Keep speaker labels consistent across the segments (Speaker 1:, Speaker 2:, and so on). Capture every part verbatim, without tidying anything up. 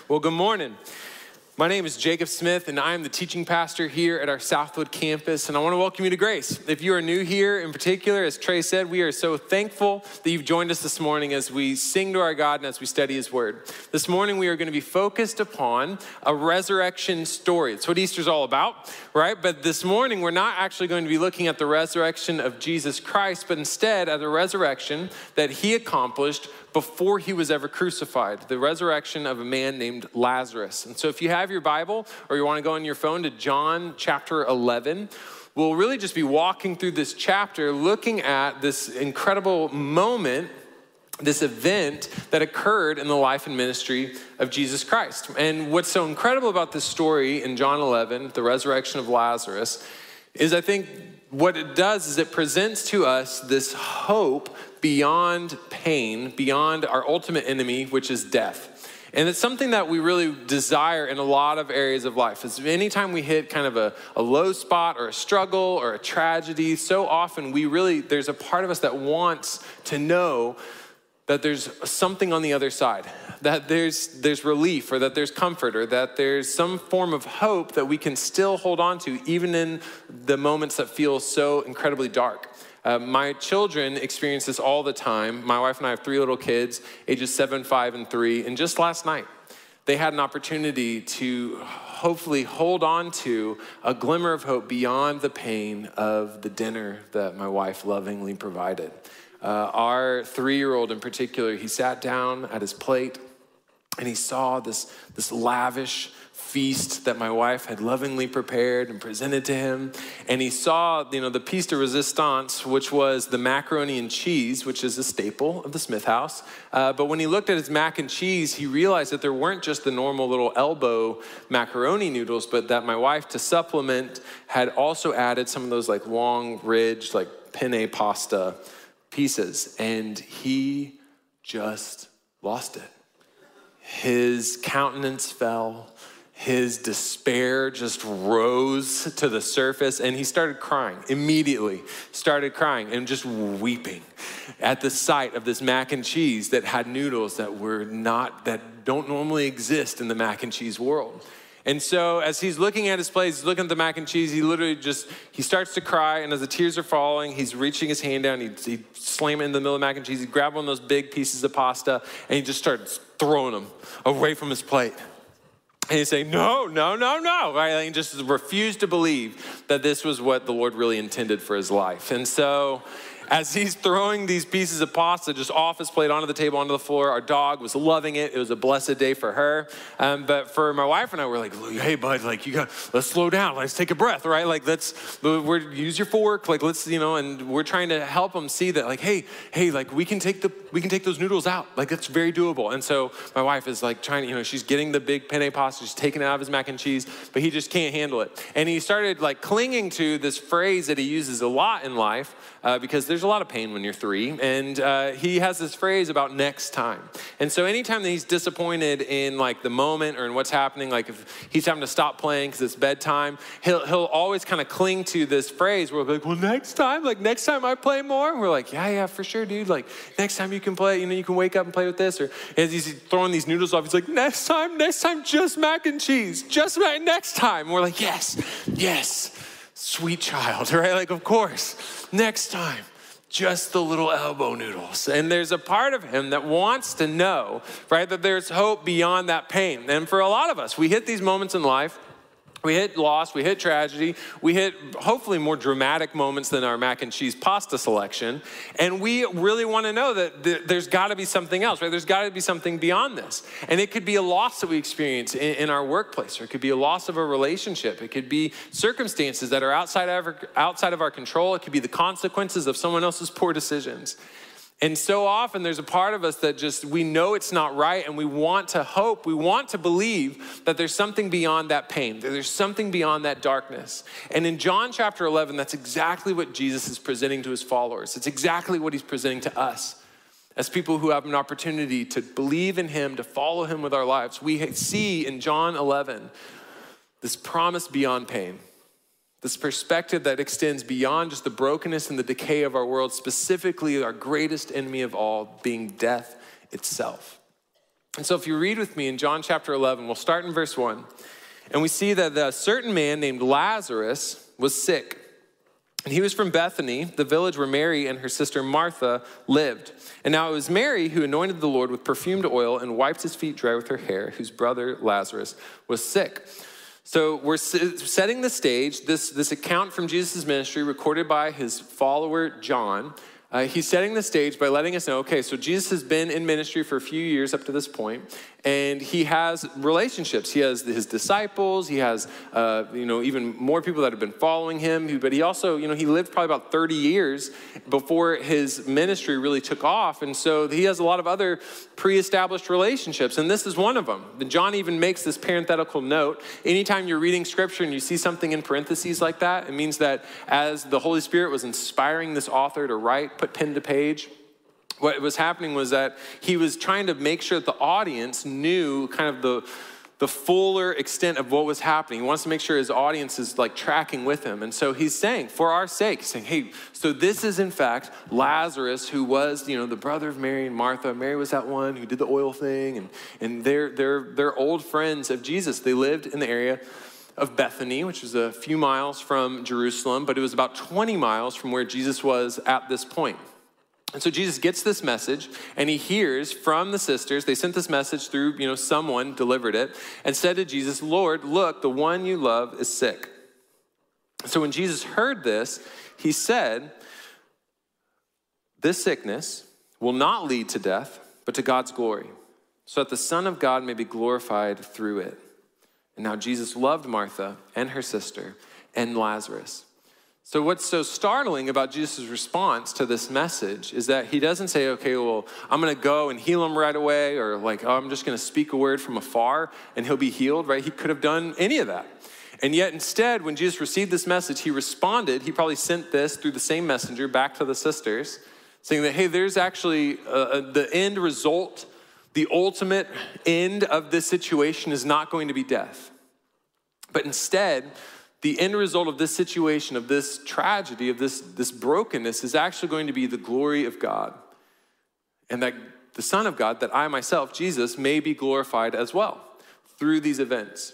Speaker 1: Well, good morning. My name is Jacob Smith, and I am the teaching pastor here at our Southwood campus, and I want to welcome you to Grace. If you are new here in particular, as Trey said, we are so thankful that you've joined us this morning as we sing to our God and as we study His Word. This morning, we are going to be focused upon a resurrection story. It's what Easter's all about, right? But this morning, we're not actually going to be looking at the resurrection of Jesus Christ, but instead at the resurrection that He accomplished before He was ever crucified, the resurrection of a man named Lazarus. And so if you have your Bible or you want to go on your phone to John chapter eleven, we'll really just be walking through this chapter, looking at this incredible moment, this event that occurred in the life and ministry of Jesus Christ. And what's so incredible about this story in John eleven, the resurrection of Lazarus, is I think what it does is it presents to us this hope beyond pain, beyond our ultimate enemy, which is death. And it's something that we really desire in a lot of areas of life. Is anytime we hit kind of a, a low spot or a struggle or a tragedy, so often we really, there's a part of us that wants to know that there's something on the other side, that there's there's relief, or that there's comfort, or that there's some form of hope that we can still hold on to, even in the moments that feel so incredibly dark. Uh, my children experience this all the time. My wife and I have three little kids, ages seven, five, and three. And just last night, they had an opportunity to hopefully hold on to a glimmer of hope beyond the pain of the dinner that my wife lovingly provided. Uh, our three-year-old in particular, he sat down at his plate and he saw this, this lavish feast that my wife had lovingly prepared and presented to him. And he saw, you know, the piece de resistance, which was the macaroni and cheese, which is a staple of the Smith house. Uh, but when he looked at his mac and cheese, he realized that there weren't just the normal little elbow macaroni noodles, but that my wife, to supplement, had also added some of those like long ridged, like penne pasta pieces. And he just lost it. His countenance fell. His despair just rose to the surface, and he started crying, immediately started crying and just weeping at the sight of this mac and cheese that had noodles that were not, that don't normally exist in the mac and cheese world. And so as he's looking at his plate, he's looking at the mac and cheese, he literally just, he starts to cry, and as the tears are falling, he's reaching his hand down, he'd, he'd slam it in the middle of the mac and cheese, he'd grab one of those big pieces of pasta, and he just starts throwing them away from his plate. And he's saying, no, no, no, no, right? And he just refused to believe that this was what the Lord really intended for his life. And so as he's throwing these pieces of pasta just off his plate onto the table, onto the floor, our dog was loving it. It was a blessed day for her. Um, but for my wife and I, we're like, hey, bud, like you got, let's slow down. Let's take a breath, right? Like let's, we're, use your fork. Like let's, you know, and we're trying to help him see that like, hey, hey, like we can take the, we can take those noodles out. Like that's very doable. And so my wife is like trying to, you know, she's getting the big penne pasta, she's taking it out of his mac and cheese, but he just can't handle it. And he started like clinging to this phrase that he uses a lot in life uh, because there's a lot of pain when you're three. And uh, he has this phrase about next time. And so anytime that he's disappointed in like the moment or in what's happening, like if he's having to stop playing because it's bedtime, he'll he'll always kind of cling to this phrase where we're like, well, next time, like next time I play more. And we're like, yeah, yeah, for sure, dude. Like next time you can play, you know, you can wake up and play with this. Or as he's throwing these noodles off, he's like, next time, next time, just mac and cheese, just mac, next time. And we're like, yes, yes, sweet child, right? Like, of course, next time. Just the little elbow noodles. And there's a part of him that wants to know, right, that there's hope beyond that pain. And for a lot of us, we hit these moments in life, we hit loss, we hit tragedy, we hit hopefully more dramatic moments than our mac and cheese pasta selection. And we really want to know that th- there's got to be something else, right? There's got to be something beyond this. And it could be a loss that we experience in, in our workplace, or it could be a loss of a relationship. It could be circumstances that are outside of our, outside of our control. It could be the consequences of someone else's poor decisions. And so often there's a part of us that just, we know it's not right, and we want to hope, we want to believe that there's something beyond that pain, that there's something beyond that darkness. And in John chapter eleven, that's exactly what Jesus is presenting to his followers. It's exactly what he's presenting to us as people who have an opportunity to believe in him, to follow him with our lives. We see in John eleven this promise beyond pain. This perspective that extends beyond just the brokenness and the decay of our world, specifically our greatest enemy of all being death itself. And so if you read with me in John chapter eleven, we'll start in verse one. And we see that a certain man named Lazarus was sick. And he was from Bethany, the village where Mary and her sister Martha lived. And now it was Mary who anointed the Lord with perfumed oil and wiped his feet dry with her hair, whose brother Lazarus was sick. So we're setting the stage, this, this account from Jesus' ministry recorded by his follower John. Uh, he's setting the stage by letting us know, okay, so Jesus has been in ministry for a few years up to this point, and he has relationships. He has his disciples. He has, uh, you know, even more people that have been following him. But he also, you know, he lived probably about thirty years before his ministry really took off. And so he has a lot of other pre-established relationships, and this is one of them. And John even makes this parenthetical note. Anytime you're reading scripture and you see something in parentheses like that, it means that as the Holy Spirit was inspiring this author to write, put pen to page, what was happening was that he was trying to make sure that the audience knew kind of the, the fuller extent of what was happening. He wants to make sure his audience is like tracking with him. And so he's saying, for our sake, he's saying, hey, so this is in fact Lazarus, who was, you know, the brother of Mary and Martha. Mary was that one who did the oil thing, and, and they're, they're, they're old friends of Jesus. They lived in the area of Bethany, which was a few miles from Jerusalem, but it was about twenty miles from where Jesus was at this point. And so Jesus gets this message, and he hears from the sisters. They sent this message through, you know, someone delivered it, and said to Jesus, Lord, look, the one you love is sick. So when Jesus heard this, he said, this sickness will not lead to death, but to God's glory, so that the Son of God may be glorified through it. And now Jesus loved Martha and her sister and Lazarus. So what's so startling about Jesus' response to this message is that he doesn't say, okay, well, I'm going to go and heal him right away, or like, oh, I'm just going to speak a word from afar and he'll be healed, right? He could have done any of that. And yet instead, when Jesus received this message, he responded. He probably sent this through the same messenger back to the sisters, saying that, hey, there's actually uh, the end result, the ultimate end of this situation is not going to be death. But instead, the end result of this situation, of this tragedy, of this, this brokenness is actually going to be the glory of God. And that the Son of God, that I myself, Jesus, may be glorified as well through these events.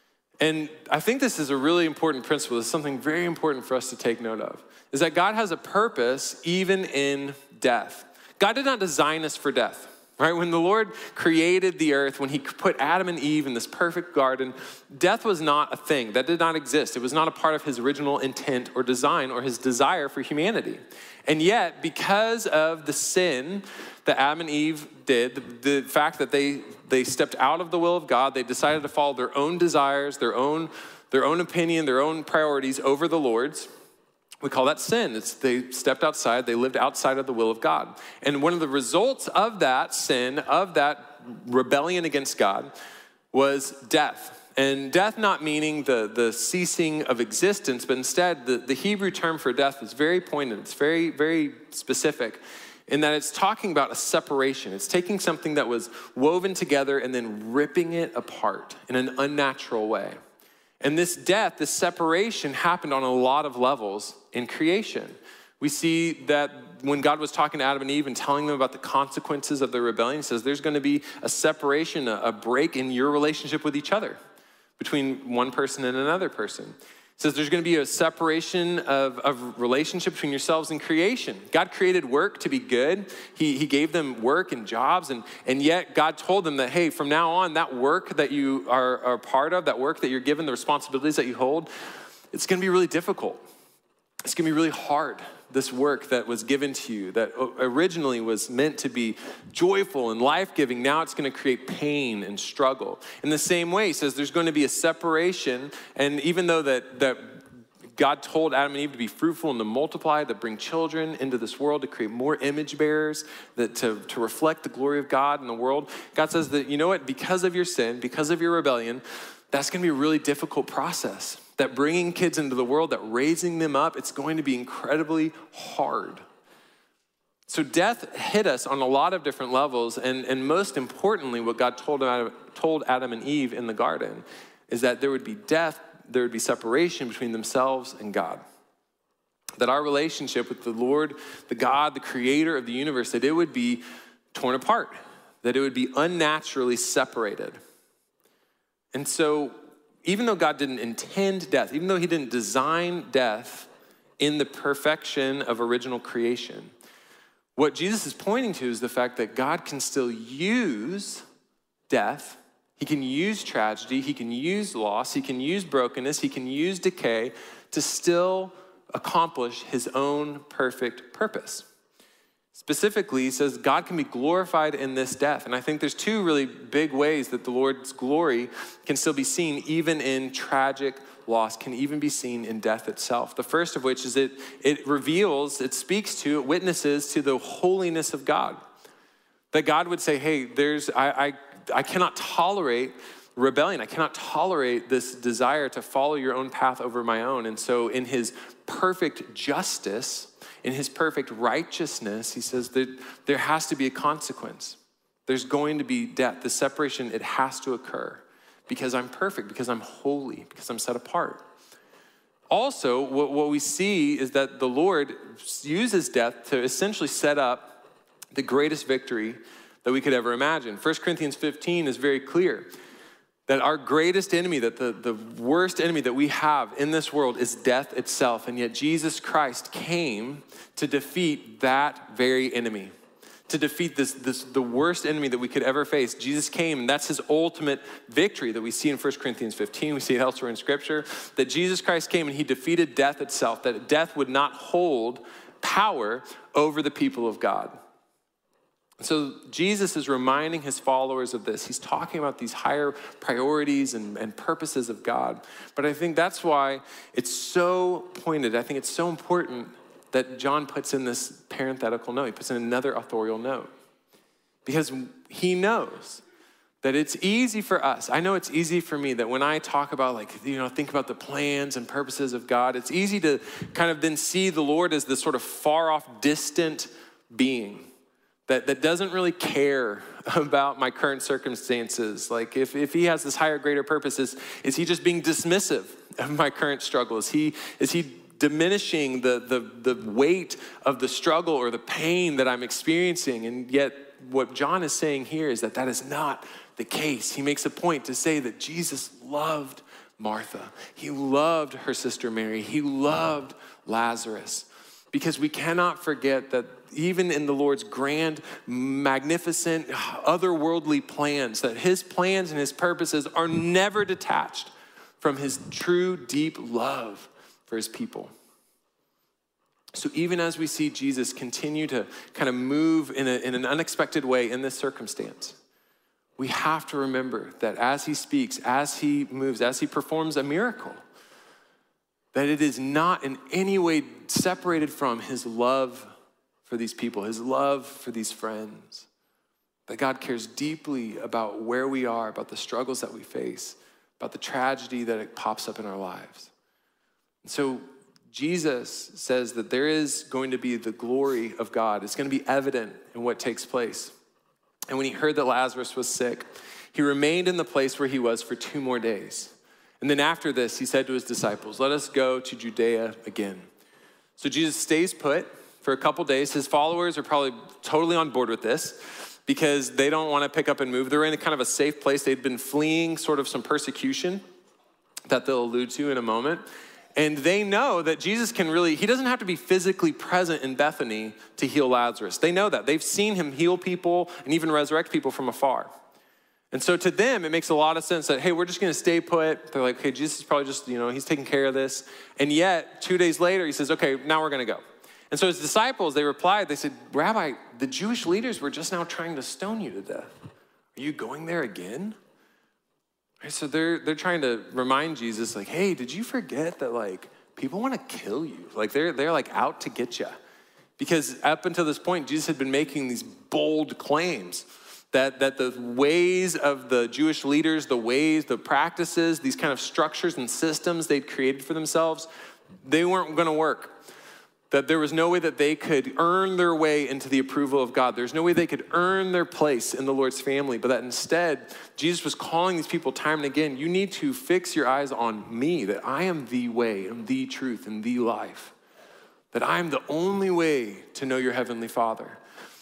Speaker 1: And I think this is a really important principle. It's something very important for us to take note of, is that God has a purpose even in death. God did not design us for death. Right? When the Lord created the earth, when he put Adam and Eve in this perfect garden, death was not a thing. That did not exist. It was not a part of his original intent or design or his desire for humanity. And yet, because of the sin that Adam and Eve did, the, the fact that they, they stepped out of the will of God, they decided to follow their own desires, their own, their own opinion, their own priorities over the Lord's. We call that sin. It's they stepped outside, they lived outside of the will of God. And one of the results of that sin, of that rebellion against God, was death. And death not meaning the, the ceasing of existence, but instead the, the Hebrew term for death is very poignant. It's very, very specific in that it's talking about a separation. It's taking something that was woven together and then ripping it apart in an unnatural way. And this death, this separation happened on a lot of levels in creation. We see that when God was talking to Adam and Eve and telling them about the consequences of their rebellion, he says there's going to be a separation, a, a break in your relationship with each other, between one person and another person. He says there's going to be a separation of, of relationship between yourselves and creation. God created work to be good. He, he gave them work and jobs, and, and yet God told them that, hey, from now on, that work that you are, are part of, that work that you're given, the responsibilities that you hold, it's going to be really difficult. It's going to be really hard, this work that was given to you, that originally was meant to be joyful and life-giving. Now it's going to create pain and struggle. In the same way, he says there's going to be a separation, and even though that, that God told Adam and Eve to be fruitful and to multiply, to bring children into this world, to create more image bearers, that to, to reflect the glory of God in the world, God says that, you know what, because of your sin, because of your rebellion, that's going to be a really difficult process. That bringing kids into the world, that raising them up, it's going to be incredibly hard. So death hit us on a lot of different levels, and, and most importantly, what God told Adam, told Adam and Eve in the garden is that there would be death, there would be separation between themselves and God. That our relationship with the Lord, the God, the creator of the universe, that it would be torn apart. that it would be unnaturally separated. And so even though God didn't intend death, even though he didn't design death in the perfection of original creation, what Jesus is pointing to is the fact that God can still use death. He can use tragedy. He can use loss. He can use brokenness. He can use decay to still accomplish his own perfect purpose. Specifically, he says God can be glorified in this death. And I think there's two really big ways that the Lord's glory can still be seen even in tragic loss, can even be seen in death itself. The first of which is it, it reveals, it speaks to, it witnesses to the holiness of God. That God would say, hey, there's, I, I, I cannot tolerate rebellion. I cannot tolerate this desire to follow your own path over my own. And so in his perfect justice, in his perfect righteousness, he says that there has to be a consequence. There's going to be death. The separation, it has to occur because I'm perfect, because I'm holy, because I'm set apart. Also, what, what we see is that the Lord uses death to essentially set up the greatest victory that we could ever imagine. First Corinthians fifteen is very clear that our greatest enemy, that the, the worst enemy that we have in this world is death itself. And yet Jesus Christ came to defeat that very enemy, to defeat this, this the worst enemy that we could ever face. Jesus came, and that's his ultimate victory that we see in First Corinthians fifteen. We see it elsewhere in Scripture, that Jesus Christ came and he defeated death itself, that death would not hold power over the people of God. So Jesus is reminding his followers of this. He's talking about these higher priorities and, and purposes of God. But I think that's why it's so pointed. I think it's so important that John puts in this parenthetical note. He puts in another authorial note. Because he knows that it's easy for us. I know it's easy for me that when I talk about, like, you know, think about the plans and purposes of God, it's easy to kind of then see the Lord as this sort of far off, distant being. That, that doesn't really care about my current circumstances. Like if, if he has this higher, greater purpose, is, is he just being dismissive of my current struggle? Is he, is he diminishing the, the, the weight of the struggle or the pain that I'm experiencing? And yet what John is saying here is that that is not the case. He makes a point to say that Jesus loved Martha. He loved her sister Mary. He loved Lazarus. Because we cannot forget that even in the Lord's grand, magnificent, otherworldly plans, that his plans and his purposes are never detached from his true, deep love for his people. So even as we see Jesus continue to kind of move in, a, in an unexpected way in this circumstance, we have to remember that as he speaks, as he moves, as he performs a miracle, that it is not in any way separated from his love for these people, his love for these friends. That God cares deeply about where we are, about the struggles that we face, about the tragedy that it pops up in our lives. And so Jesus says that there is going to be the glory of God. It's going to be evident in what takes place. And when he heard that Lazarus was sick, he remained in the place where he was for two more days. And then after this, he said to his disciples, let us go to Judea again. So Jesus stays put for a couple days. His followers are probably totally on board with this because they don't want to pick up and move. They're in a kind of a safe place. They'd been fleeing sort of some persecution that they'll allude to in a moment. And they know that Jesus can really, he doesn't have to be physically present in Bethany to heal Lazarus. They know that. They've seen him heal people and even resurrect people from afar. And so to them, it makes a lot of sense that, hey, we're just going to stay put. They're like, okay, Jesus is probably just, you know, he's taking care of this. And yet, two days later, he says, okay, now we're going to go. And so his disciples, they replied, they said, Rabbi, the Jewish leaders were just now trying to stone you to death. Are you going there again? Right, so they're they're trying to remind Jesus, like, hey, did you forget that, like, people want to kill you? Like, they're, they're like, out to get you. Because up until this point, Jesus had been making these bold claims that, that the ways of the Jewish leaders, the ways, the practices, these kind of structures and systems they'd created for themselves, they weren't going to work. That there was no way that they could earn their way into the approval of God. There's no way they could earn their place in the Lord's family, but that instead, Jesus was calling these people time and again, you need to fix your eyes on me, that I am the way and the truth and the life, that I am the only way to know your heavenly Father.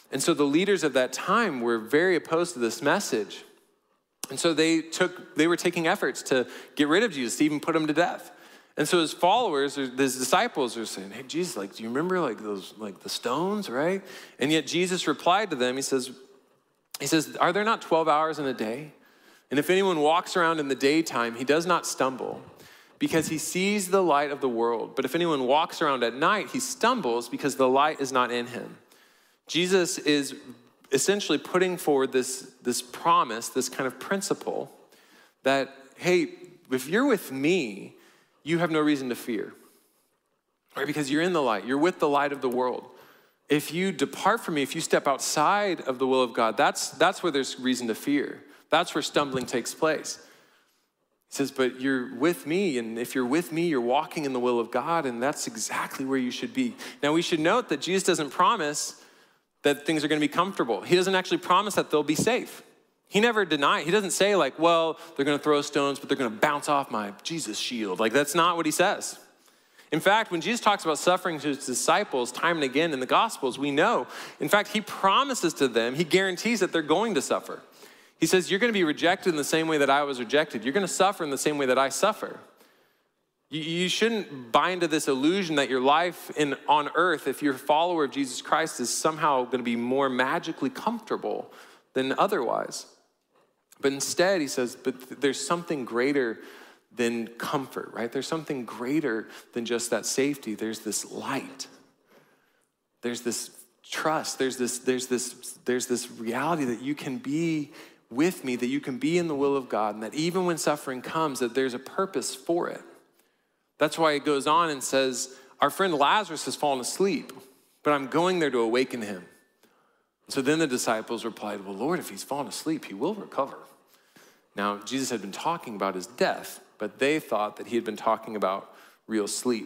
Speaker 1: And so the leaders of that time were very opposed to this message. And so they took, they were taking efforts to get rid of Jesus, to even put him to death. And so his followers, or his disciples are saying, hey, Jesus, like, do you remember like those, like the stones, right? And yet Jesus replied to them, he says, he says, are there not twelve hours in a day? And if anyone walks around in the daytime, he does not stumble because he sees the light of the world. But if anyone walks around at night, he stumbles because the light is not in him. Jesus is essentially putting forward this, this promise, this kind of principle that, hey, if you're with me, you have no reason to fear, right? Because you're in the light. You're with the light of the world. If you depart from me, if you step outside of the will of God, that's, that's where there's reason to fear. That's where stumbling takes place. He says, but you're with me, and if you're with me, you're walking in the will of God, and that's exactly where you should be. Now, we should note that Jesus doesn't promise that things are going to be comfortable. He doesn't actually promise that they'll be safe. He never denies. He doesn't say like, well, they're going to throw stones, but they're going to bounce off my Jesus shield. Like, that's not what he says. In fact, when Jesus talks about suffering to his disciples time and again in the Gospels, we know, in fact, he promises to them, he guarantees that they're going to suffer. He says, you're going to be rejected in the same way that I was rejected. You're going to suffer in the same way that I suffer. You, you shouldn't buy into this illusion that your life in, on earth, if you're a follower of Jesus Christ, is somehow going to be more magically comfortable than otherwise. But instead, he says, but there's something greater than comfort, right? There's something greater than just that safety. There's this light. There's this trust. There's this, there's this, there's this reality that you can be with me, that you can be in the will of God, and that even when suffering comes, that there's a purpose for it. That's why it goes on and says, our friend Lazarus has fallen asleep, but I'm going there to awaken him. So then the disciples replied, well, Lord, if he's fallen asleep, he will recover. Now, Jesus had been talking about his death, but they thought that he had been talking about real sleep.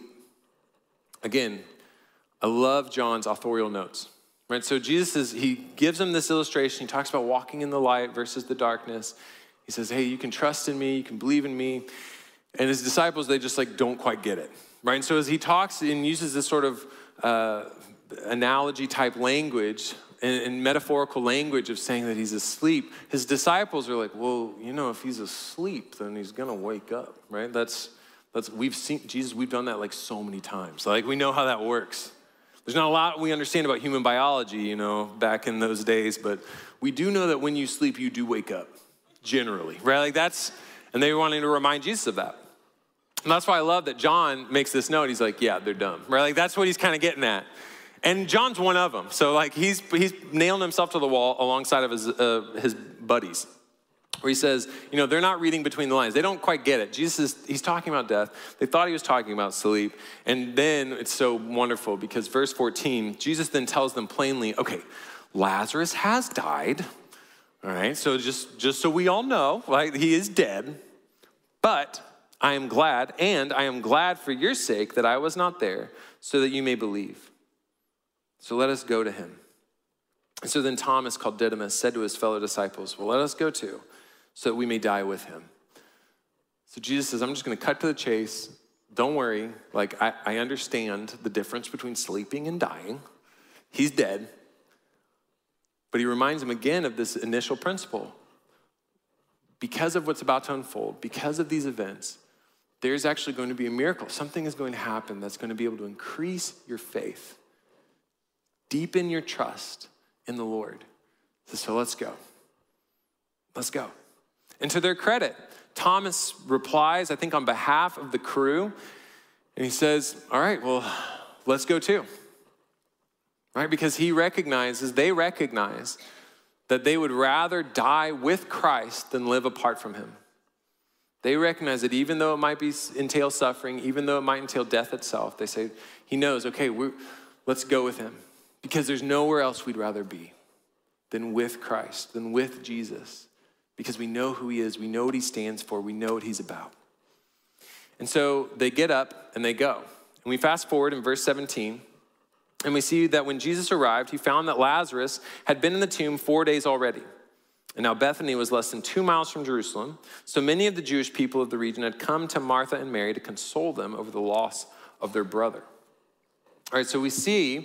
Speaker 1: Again, I love John's authorial notes, right? So Jesus is, he gives them this illustration. He talks about walking in the light versus the darkness. He says, hey, you can trust in me, you can believe in me. And his disciples, they just like don't quite get it, right? And so as he talks and uses this sort of uh, analogy type language and, and metaphorical language of saying that he's asleep, his disciples are like, well, you know, if he's asleep, then he's gonna wake up, right? That's, that's we've seen, Jesus, we've done that like so many times. Like we know how that works. There's not a lot we understand about human biology, you know, back in those days, but we do know that when you sleep, you do wake up, generally, right? Like that's, and they were wanting to remind Jesus of that. And that's why I love that John makes this note. He's like, yeah, they're dumb, right? Like that's what he's kind of getting at. And John's one of them. So like he's he's nailing himself to the wall alongside of his uh, his buddies, where he says, you know, they're not reading between the lines. They don't quite get it. Jesus is, he's talking about death. They thought he was talking about sleep. And then it's so wonderful because verse fourteen, Jesus then tells them plainly, okay, Lazarus has died. All right, so just, just so we all know, right, he is dead. But I am glad, and I am glad for your sake that I was not there, so that you may believe. So let us go to him. And so then Thomas, called Didymus, said to his fellow disciples, well, let us go too, so that we may die with him. So Jesus says, I'm just going to cut to the chase. Don't worry. Like, I, I understand the difference between sleeping and dying. He's dead. But he reminds him again of this initial principle. Because of what's about to unfold, because of these events, there's actually going to be a miracle. Something is going to happen that's going to be able to increase your faith, deepen your trust in the Lord. So, so let's go. Let's go. And to their credit, Thomas replies, I think on behalf of the crew, and he says, all right, well, let's go too. Right? Because he recognizes, they recognize that they would rather die with Christ than live apart from him. They recognize that even though it might be entail suffering, even though it might entail death itself, they say, he knows, okay, we're, let's go with him. Because there's nowhere else we'd rather be than with Christ, than with Jesus. Because we know who he is, we know what he stands for, we know what he's about. And so they get up and they go. And we fast forward in verse seventeen, and we see that when Jesus arrived, he found that Lazarus had been in the tomb four days already. And now Bethany was less than two miles from Jerusalem. So many of the Jewish people of the region had come to Martha and Mary to console them over the loss of their brother. All right, so we see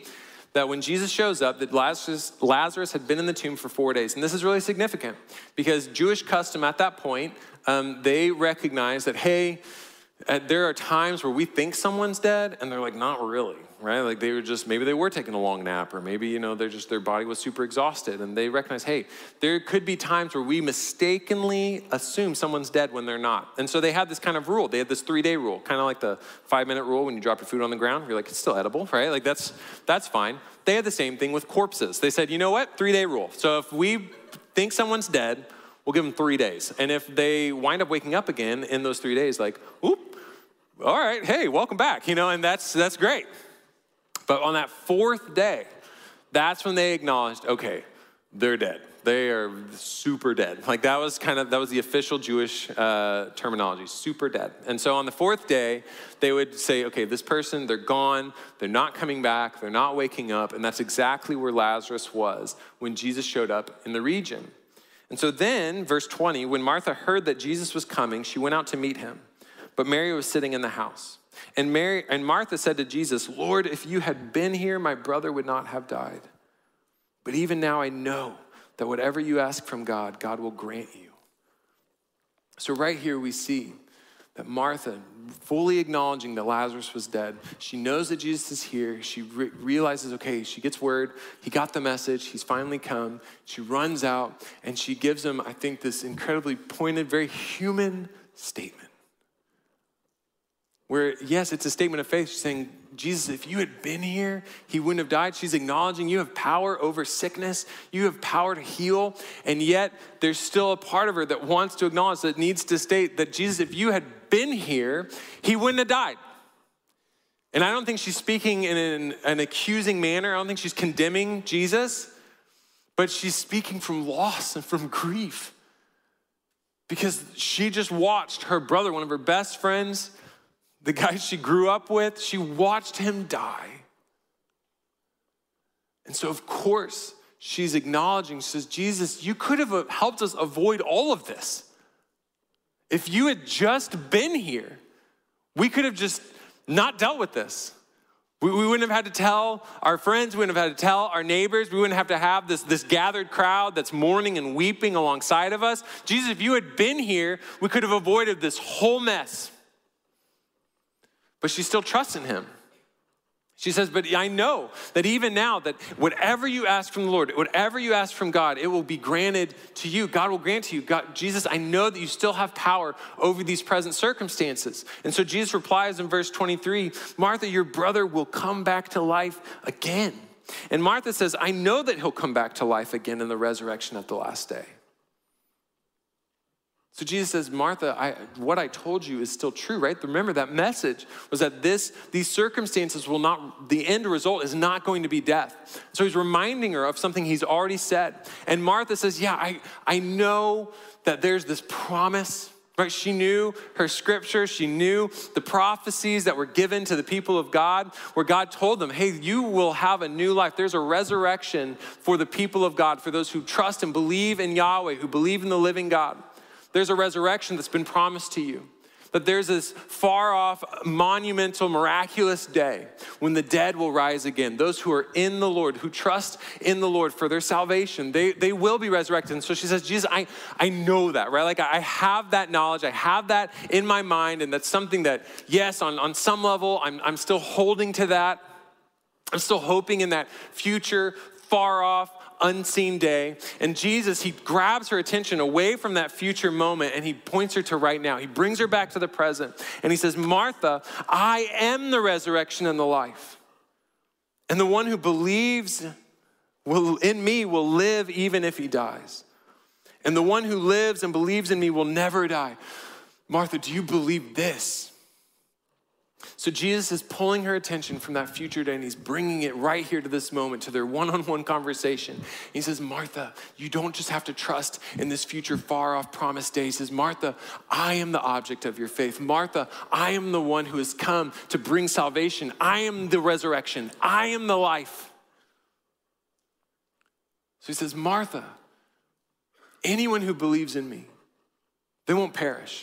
Speaker 1: that when Jesus shows up, that Lazarus, Lazarus had been in the tomb for four days. And this is really significant because Jewish custom at that point, um, they recognize that, hey, uh, there are times where we think someone's dead and they're like, not really, right? Like they were just, maybe they were taking a long nap, or maybe, you know, they're just, their body was super exhausted, and they recognize, hey, there could be times where we mistakenly assume someone's dead when they're not. And so they had this kind of rule. They had this three day rule, kind of like the five minute rule when you drop your food on the ground. You're like, it's still edible, right? Like that's, that's fine. They had the same thing with corpses. They said, you know what? Three day rule. So if we think someone's dead, we'll give them three days. And if they wind up waking up again in those three days, like, oop, all right, hey, welcome back, you know, and that's that's great. But on that fourth day, that's when they acknowledged, okay, they're dead. They are super dead. Like that was kind of, that was the official Jewish uh, terminology, super dead. And so on the fourth day, they would say, okay, this person, they're gone, they're not coming back, they're not waking up, and that's exactly where Lazarus was when Jesus showed up in the region. And so then, verse twenty, when Martha heard that Jesus was coming, she went out to meet him. But Mary was sitting in the house. And Mary and Martha said to Jesus, Lord, if you had been here, my brother would not have died. But even now I know that whatever you ask from God, God will grant you. So right here we see that Martha, fully acknowledging that Lazarus was dead, she knows that Jesus is here. She re- realizes, okay, she gets word. He got the message. He's finally come. She runs out and she gives him, I think, this incredibly pointed, very human statement. Where, yes, it's a statement of faith. She's saying, Jesus, if you had been here, he wouldn't have died. She's acknowledging you have power over sickness. You have power to heal. And yet there's still a part of her that wants to acknowledge, that needs to state that Jesus, if you had been here, he wouldn't have died. And I don't think she's speaking in an, an accusing manner. I don't think she's condemning Jesus, but she's speaking from loss and from grief. Because she just watched her brother, one of her best friends, the guy she grew up with, she watched him die. And so, of course, she's acknowledging, she says, Jesus, you could have helped us avoid all of this. If you had just been here, we could have just not dealt with this. We, we wouldn't have had to tell our friends, we wouldn't have had to tell our neighbors, we wouldn't have to have this, this gathered crowd that's mourning and weeping alongside of us. Jesus, if you had been here, we could have avoided this whole mess. But she still trusts in him. She says, but I know that even now that whatever you ask from the Lord, whatever you ask from God, it will be granted to you. God will grant to you. God, Jesus, I know that you still have power over these present circumstances. And so Jesus replies in verse twenty-three, Martha, your brother will come back to life again. And Martha says, I know that he'll come back to life again in the resurrection at the last day. So Jesus says, Martha, I, what I told you is still true, right? Remember that message was that this, these circumstances will not, the end result is not going to be death. So he's reminding her of something he's already said. And Martha says, yeah, I, I know that there's this promise, right? She knew her scripture. She knew the prophecies that were given to the people of God, where God told them, hey, you will have a new life. There's a resurrection for the people of God, for those who trust and believe in Yahweh, who believe in the living God. There's a resurrection that's been promised to you. That there's this far off, monumental, miraculous day when the dead will rise again. Those who are in the Lord, who trust in the Lord for their salvation, they, they will be resurrected. And so she says, Jesus, I, I know that, right? Like I have that knowledge. I have that in my mind. And that's something that, yes, on, on some level, I'm, I'm still holding to that. I'm still hoping in that future, far off, unseen day. And Jesus, he grabs her attention away from that future moment and he points her to right now. He brings her back to the present and he says, Martha, I am the resurrection and the life. And the one who believes will, in me will live even if he dies. And the one who lives and believes in me will never die. Martha, do you believe this? So Jesus is pulling her attention from that future day and he's bringing it right here to this moment, to their one-on-one conversation. He says, Martha, you don't just have to trust in this future far off promised day. He says, Martha, I am the object of your faith. Martha, I am the one who has come to bring salvation. I am the resurrection. I am the life. So he says, Martha, anyone who believes in me, they won't perish.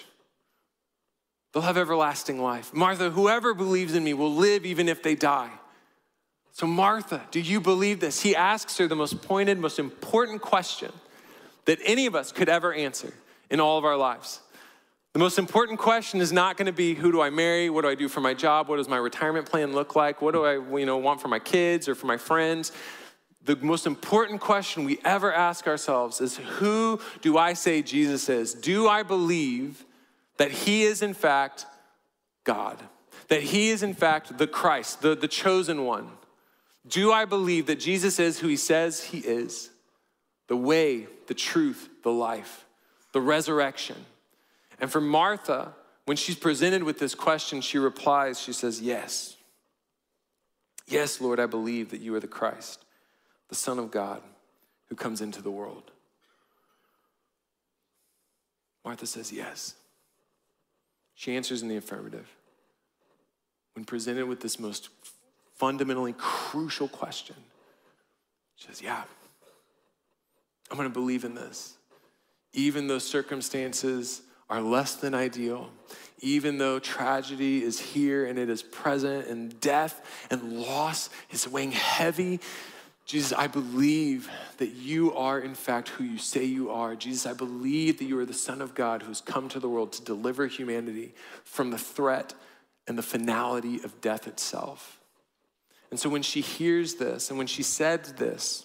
Speaker 1: They'll have everlasting life. Martha, whoever believes in me will live even if they die. So Martha, do you believe this? He asks her the most pointed, most important question that any of us could ever answer in all of our lives. The most important question is not going to be, who do I marry? What do I do for my job? What does my retirement plan look like? What do I you know, want for my kids or for my friends? The most important question we ever ask ourselves is, who do I say Jesus is? Do I believe that he is in fact God? That he is in fact the Christ, the, the chosen one? Do I believe that Jesus is who he says he is? The way, the truth, the life, the resurrection. And for Martha, when she's presented with this question, she replies, she says, yes. Yes, Lord, I believe that you are the Christ, the Son of God who comes into the world. Martha says yes. She answers in the affirmative. When presented with this most fundamentally crucial question, she says, yeah, I'm gonna believe in this. Even though circumstances are less than ideal, even though tragedy is here and it is present and death and loss is weighing heavy, Jesus, I believe that you are in fact who you say you are. Jesus, I believe that you are the Son of God who's come to the world to deliver humanity from the threat and the finality of death itself. And so when she hears this and when she said this,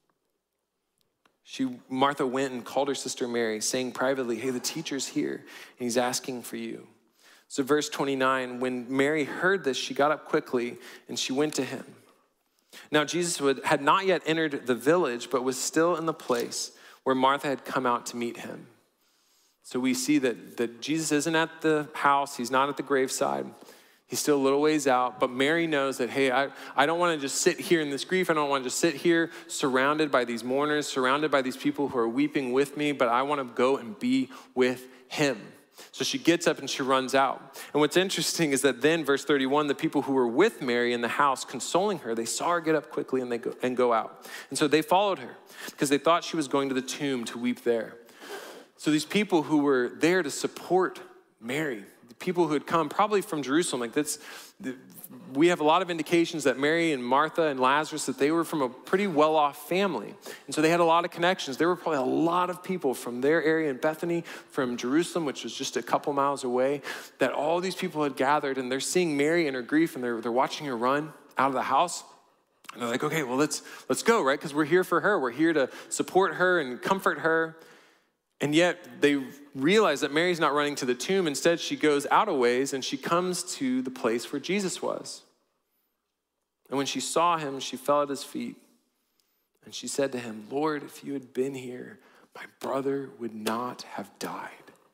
Speaker 1: She, Martha went and called her sister Mary, saying privately, hey, the teacher's here, and he's asking for you. So verse twenty-nine, when Mary heard this, she got up quickly, and she went to him. Now Jesus would, had not yet entered the village, but was still in the place where Martha had come out to meet him. So we see that, that Jesus isn't at the house. He's not at the graveside. He's still a little ways out, but Mary knows that, hey, I, I don't want to just sit here in this grief. I don't want to just sit here surrounded by these mourners, surrounded by these people who are weeping with me, but I want to go and be with him. So she gets up and she runs out. And what's interesting is that then, verse thirty-one, the people who were with Mary in the house consoling her, they saw her get up quickly and they go, and go out. And so they followed her because they thought she was going to the tomb to weep there. So these people who were there to support Mary, the people who had come probably from Jerusalem, like that's, we have a lot of indications that Mary and Martha and Lazarus, that they were from a pretty well-off family. And so they had a lot of connections. There were probably a lot of people from their area in Bethany, from Jerusalem, which was just a couple miles away, that all these people had gathered, and they're seeing Mary in her grief, and they're, they're watching her run out of the house. And they're like, okay, well, let's, let's go, right? Because we're here for her. We're here to support her and comfort her. And yet they realize that Mary's not running to the tomb. Instead, she goes out a ways and she comes to the place where Jesus was. And when she saw him, she fell at his feet. And she said to him, Lord, if you had been here, my brother would not have died.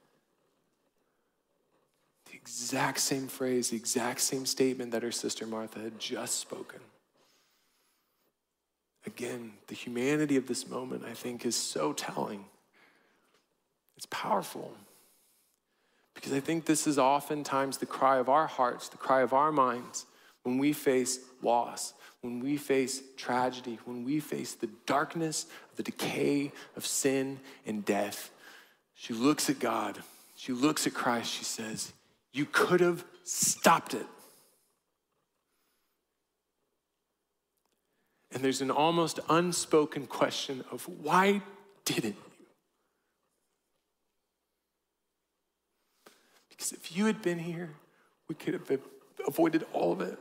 Speaker 1: The exact same phrase, the exact same statement that her sister Martha had just spoken. Again, the humanity of this moment, I think, is so telling. It's powerful because I think this is oftentimes the cry of our hearts, the cry of our minds when we face loss, when we face tragedy, when we face the darkness, the decay of sin and death. She looks at God, she looks at Christ, she says, you could have stopped it. And there's an almost unspoken question of why didn't you? Because if you had been here, we could have avoided all of it.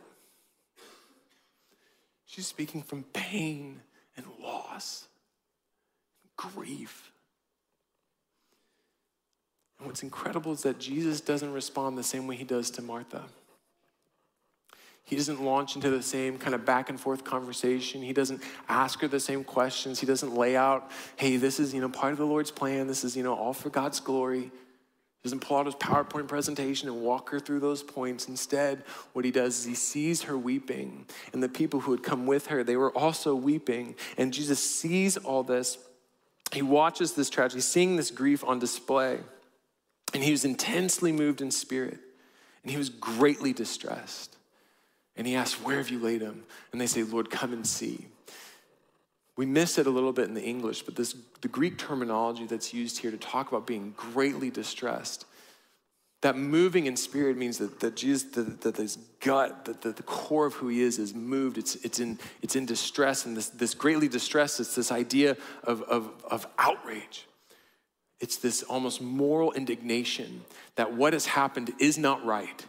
Speaker 1: She's speaking from pain and loss, grief. And what's incredible is that Jesus doesn't respond the same way he does to Martha. He doesn't launch into the same kind of back and forth conversation. He doesn't ask her the same questions. He doesn't lay out, hey, this is, you know, part of the Lord's plan. This is, you know, all for God's glory. He doesn't pull out his PowerPoint presentation and walk her through those points. Instead, what he does is he sees her weeping, and the people who had come with her, they were also weeping. And Jesus sees all this. He watches this tragedy, seeing this grief on display, and he was intensely moved in spirit, and he was greatly distressed. And he asked, where have you laid him? And they say, Lord, come and see. We miss it a little bit in the English, but this the Greek terminology that's used here to talk about being greatly distressed That moving in spirit means that, that Jesus, that, that his gut, that the, the core of who he is is moved. It's, it's, in, it's in distress, and this, this greatly distressed, it's this idea of, of, of outrage. It's this almost moral indignation that what has happened is not right.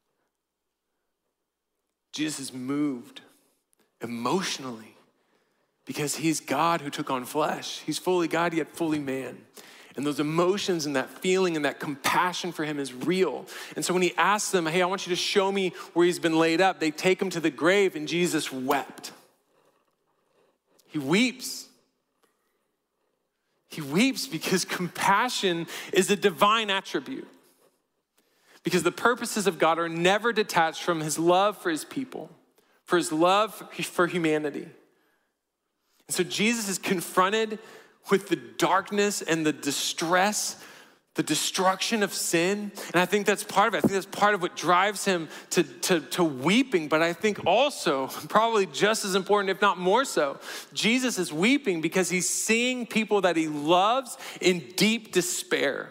Speaker 1: Jesus is moved emotionally because he's God who took on flesh. He's fully God, yet fully man. And those emotions and that feeling and that compassion for him is real. And so when he asks them, hey, I want you to show me where he's been laid up, they take him to the grave, and Jesus wept. He weeps. He weeps because compassion is a divine attribute. Because the purposes of God are never detached from his love for his people, for his love for humanity. And so Jesus is confronted with the darkness and the distress, the destruction of sin. And I think that's part of it. I think that's part of what drives him to, to, to weeping. But I think also, probably just as important, if not more so, Jesus is weeping because he's seeing people that he loves in deep despair.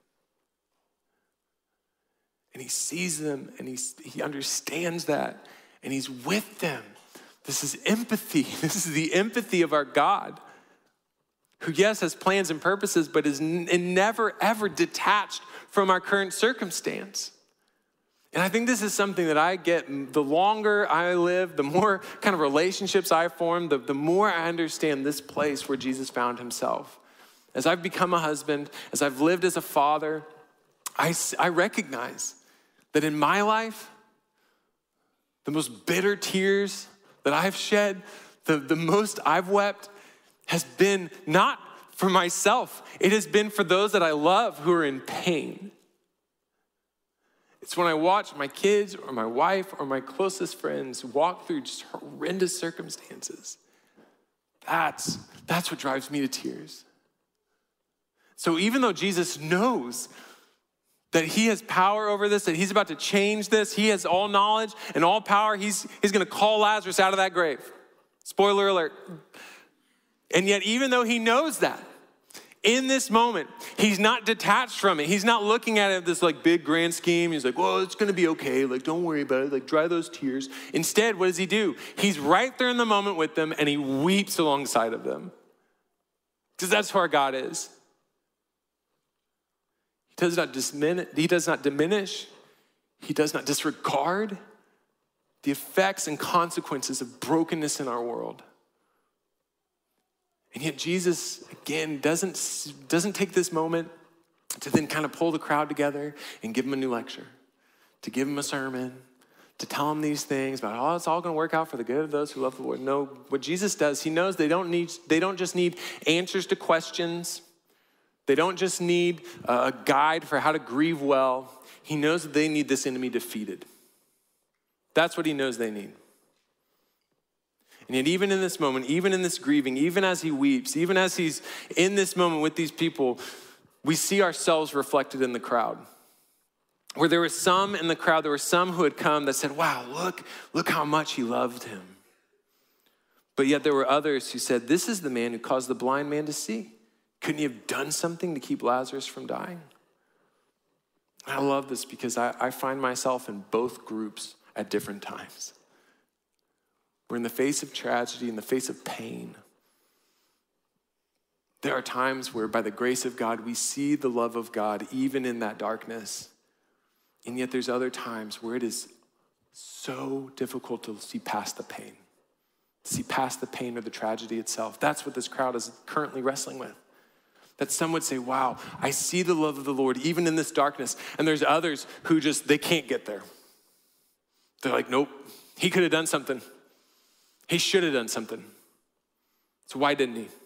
Speaker 1: And he sees them, and he's, he understands that, and he's with them. This is empathy. This is the empathy of our God, who, yes, has plans and purposes, but is n- never, ever detached from our current circumstance. And I think this is something that I get, the longer I live, the more kind of relationships I form, the, the more I understand this place where Jesus found himself. As I've become a husband, as I've lived as a father, I, I recognize that in my life, the most bitter tears that I've shed, the, the most I've wept, has been not for myself. It has been for those that I love who are in pain. It's when I watch my kids or my wife or my closest friends walk through just horrendous circumstances. That's, that's what drives me to tears. So even though Jesus knows that he has power over this, that he's about to change this, he has all knowledge and all power, he's, he's gonna call Lazarus out of that grave. Spoiler alert. And yet, even though he knows that, in this moment, he's not detached from it. He's not looking at it this like big grand scheme. He's like, well, it's gonna be okay. Like, don't worry about it. Like, dry those tears. Instead, what does he do? He's right there in the moment with them, and he weeps alongside of them. Because that's who our God is. He does not diminish, he does not diminish. He does not disregard the effects and consequences of brokenness in our world. And yet Jesus, again, doesn't, doesn't take this moment to then kind of pull the crowd together and give them a new lecture, to give them a sermon, to tell them these things about, oh, it's all going to work out for the good of those who love the Lord. No, what Jesus does, he knows they don't need, they don't just need answers to questions. They don't just need a guide for how to grieve well. He knows that they need this enemy defeated. That's what he knows they need. And yet even in this moment, even in this grieving, even as he weeps, even as he's in this moment with these people, we see ourselves reflected in the crowd. Where there were some in the crowd, there were some who had come that said, wow, look, look how much he loved him. But yet there were others who said, this is the man who caused the blind man to see. Couldn't he have done something to keep Lazarus from dying? I love this because I, I find myself in both groups at different times. We're in the face of tragedy, in the face of pain. There are times where by the grace of God, we see the love of God even in that darkness. And yet there's other times where it is so difficult to see past the pain, to see past the pain or the tragedy itself. That's what this crowd is currently wrestling with. That some would say, wow, I see the love of the Lord even in this darkness. And there's others who just, they can't get there. They're like, nope, he could have done something. He should have done something. So why didn't he?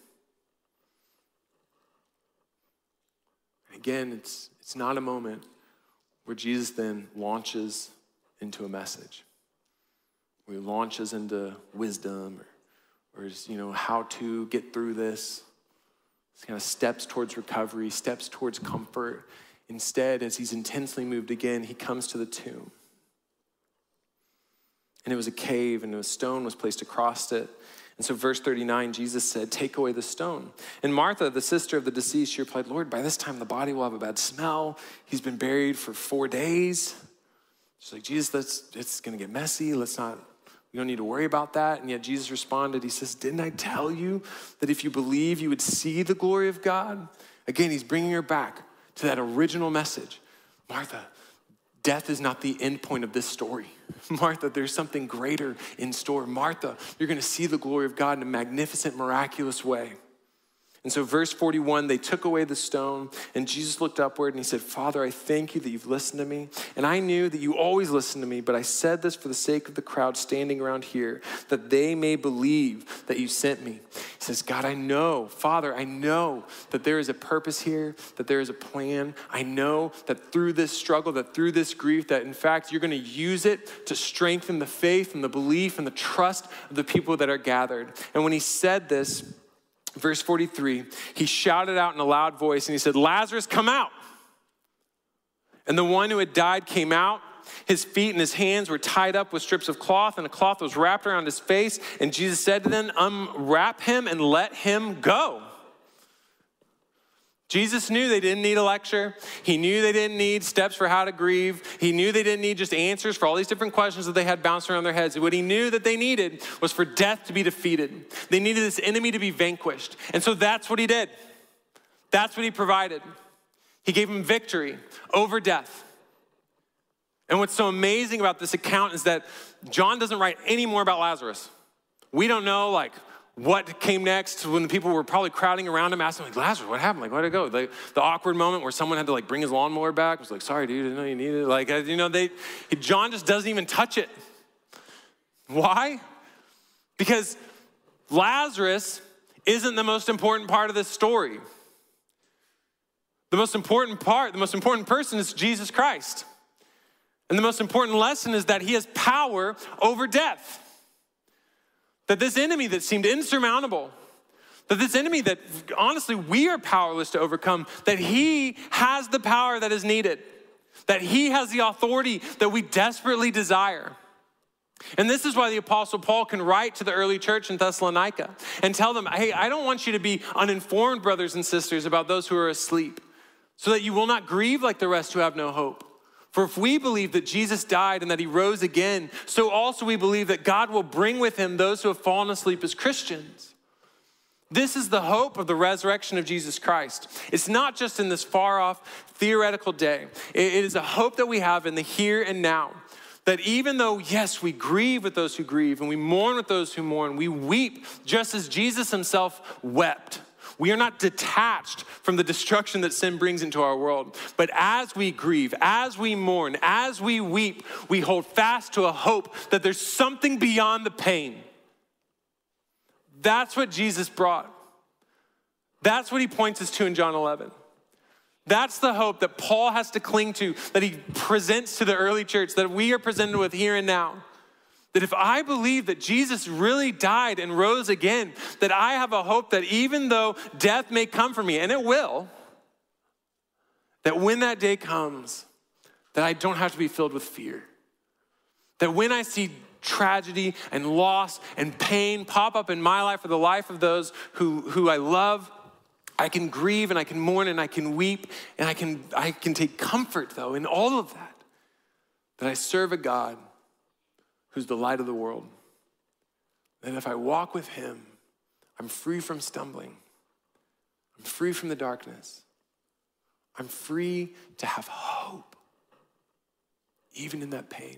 Speaker 1: Again, it's, it's not a moment where Jesus then launches into a message, where he launches into wisdom or, or you know, how to get through this. It's kind of steps towards recovery, steps towards comfort. Instead, as he's intensely moved again, he comes to the tomb. And it was a cave, and a stone was placed across it. And so verse thirty-nine, Jesus said, take away the stone. And Martha, the sister of the deceased, she replied, Lord, by this time the body will have a bad smell. He's been buried for four days. She's like, Jesus, that's, it's gonna get messy. Let's not, we don't need to worry about that. And yet Jesus responded, he says, didn't I tell you that if you believe, you would see the glory of God? Again, he's bringing her back to that original message. Martha, death is not the end point of this story. Martha, there's something greater in store. Martha, you're gonna see the glory of God in a magnificent, miraculous way. And so verse forty-one, they took away the stone and Jesus looked upward and he said, Father, I thank you that you've listened to me. And I knew that you always listen to me, but I said this for the sake of the crowd standing around here, that they may believe that you sent me. He says, God, I know, Father, I know that there is a purpose here, that there is a plan. I know that through this struggle, that through this grief, that in fact, you're gonna use it to strengthen the faith and the belief and the trust of the people that are gathered. And when he said this, verse forty-three, he shouted out in a loud voice and he said, Lazarus, come out. And the one who had died came out. His feet and his hands were tied up with strips of cloth and a cloth was wrapped around his face. And Jesus said to them, unwrap him and let him go. Jesus knew they didn't need a lecture. He knew they didn't need steps for how to grieve. He knew they didn't need just answers for all these different questions that they had bounced around their heads. What he knew that they needed was for death to be defeated. They needed this enemy to be vanquished. And so that's what he did. That's what he provided. He gave them victory over death. And what's so amazing about this account is that John doesn't write any more about Lazarus. We don't know, like, what came next when the people were probably crowding around him, asking, like, Lazarus, what happened? Like, where'd it go? Like, the awkward moment where someone had to, like, bring his lawnmower back. It was like, sorry, dude, I didn't know you needed it. Like, you know, they, John just doesn't even touch it. Why? Because Lazarus isn't the most important part of this story. The most important part, the most important person is Jesus Christ. And the most important lesson is that he has power over death. That this enemy that seemed insurmountable, that this enemy that honestly we are powerless to overcome, that he has the power that is needed, that he has the authority that we desperately desire. And this is why the Apostle Paul can write to the early church in Thessalonica and tell them, hey, I don't want you to be uninformed, brothers and sisters, about those who are asleep, so that you will not grieve like the rest who have no hope. For if we believe that Jesus died and that he rose again, so also we believe that God will bring with him those who have fallen asleep as Christians. This is the hope of the resurrection of Jesus Christ. It's not just in this far off theoretical day. It is a hope that we have in the here and now. That even though, yes, we grieve with those who grieve and we mourn with those who mourn, we weep just as Jesus himself wept. We are not detached from the destruction that sin brings into our world. But as we grieve, as we mourn, as we weep, we hold fast to a hope that there's something beyond the pain. That's what Jesus brought. That's what he points us to in John eleven. That's the hope that Paul has to cling to, that he presents to the early church, that we are presented with here and now. That if I believe that Jesus really died and rose again, that I have a hope that even though death may come for me, and it will, that when that day comes, that I don't have to be filled with fear. That when I see tragedy and loss and pain pop up in my life or the life of those who, who I love, I can grieve and I can mourn and I can weep and I can, I can take comfort though in all of that, that I serve a God who's the light of the world. And if I walk with him, I'm free from stumbling. I'm free from the darkness. I'm free to have hope, even in that pain.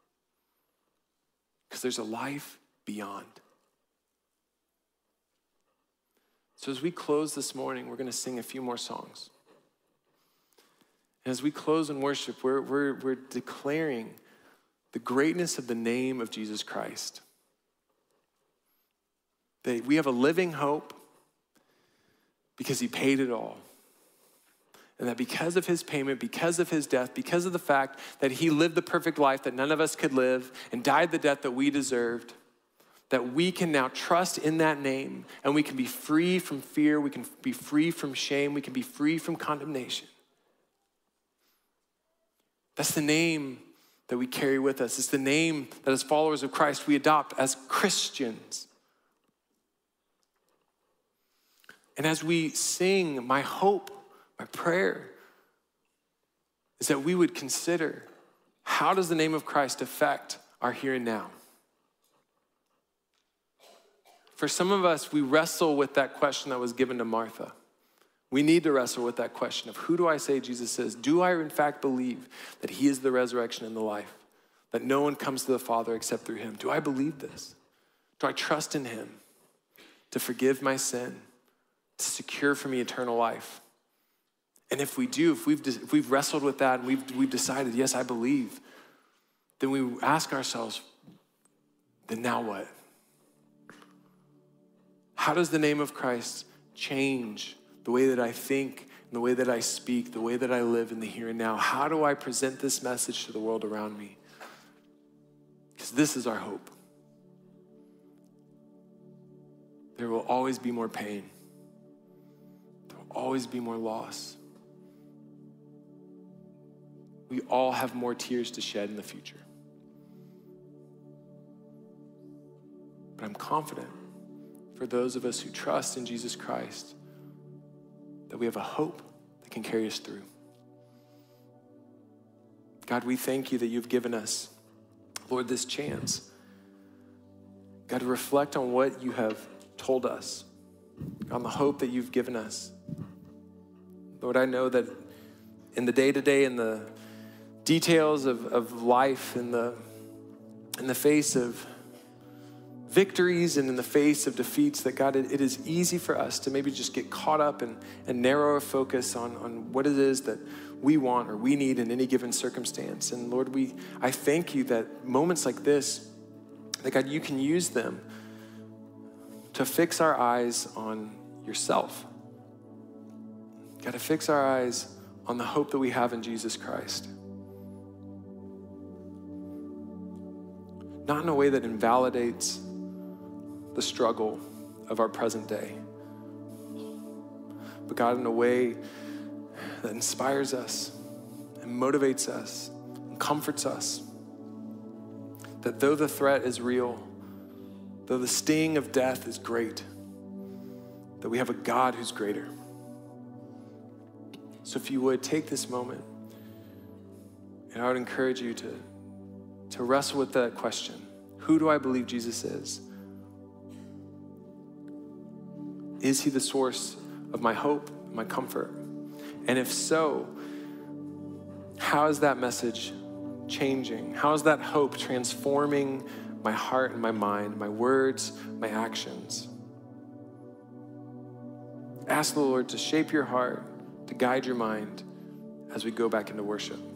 Speaker 1: Because there's a life beyond. So as we close this morning, we're gonna sing a few more songs. And as we close in worship, we're, we're, we're declaring the greatness of the name of Jesus Christ. That we have a living hope because he paid it all. And that because of his payment, because of his death, because of the fact that he lived the perfect life that none of us could live and died the death that we deserved, that we can now trust in that name and we can be free from fear, we can be free from shame, we can be free from condemnation. That's the name that we carry with us. It's the name that as followers of Christ we adopt as Christians. And as we sing, my hope, my prayer is that we would consider, how does the name of Christ affect our here and now? For some of us, we wrestle with that question that was given to Martha. We need to wrestle with that question of, who do I say Jesus is? Do I in fact believe that he is the resurrection and the life? That no one comes to the Father except through him? Do I believe this? Do I trust in him to forgive my sin, to secure for me eternal life? And if we do, if we've, if we've wrestled with that and we've, we've decided, yes, I believe, then we ask ourselves, then now what? How does the name of Christ change the way that I think, and the way that I speak, the way that I live in the here and now? How do I present this message to the world around me? Because this is our hope. There will always be more pain. There will always be more loss. We all have more tears to shed in the future. But I'm confident for those of us who trust in Jesus Christ that we have a hope that can carry us through. God, we thank you that you've given us, Lord, this chance, God, to reflect on what you have told us, on the hope that you've given us. Lord, I know that in the day-to-day, in the details of, of life, in the, in the face of victories and in the face of defeats, that God, it, it is easy for us to maybe just get caught up and, and narrow our focus on, on what it is that we want or we need in any given circumstance. And Lord, we I thank you that moments like this, that God, you can use them to fix our eyes on yourself. God, to fix our eyes on the hope that we have in Jesus Christ. Not in a way that invalidates the struggle of our present day, but God, in a way that inspires us and motivates us and comforts us, that though the threat is real, though the sting of death is great, that we have a God who's greater. So if you would, take this moment, and I would encourage you to, to wrestle with that question. Who do I believe Jesus is? Is he the source of my hope, my comfort? And if so, how is that message changing? How is that hope transforming my heart and my mind, my words, my actions? Ask the Lord to shape your heart, to guide your mind as we go back into worship.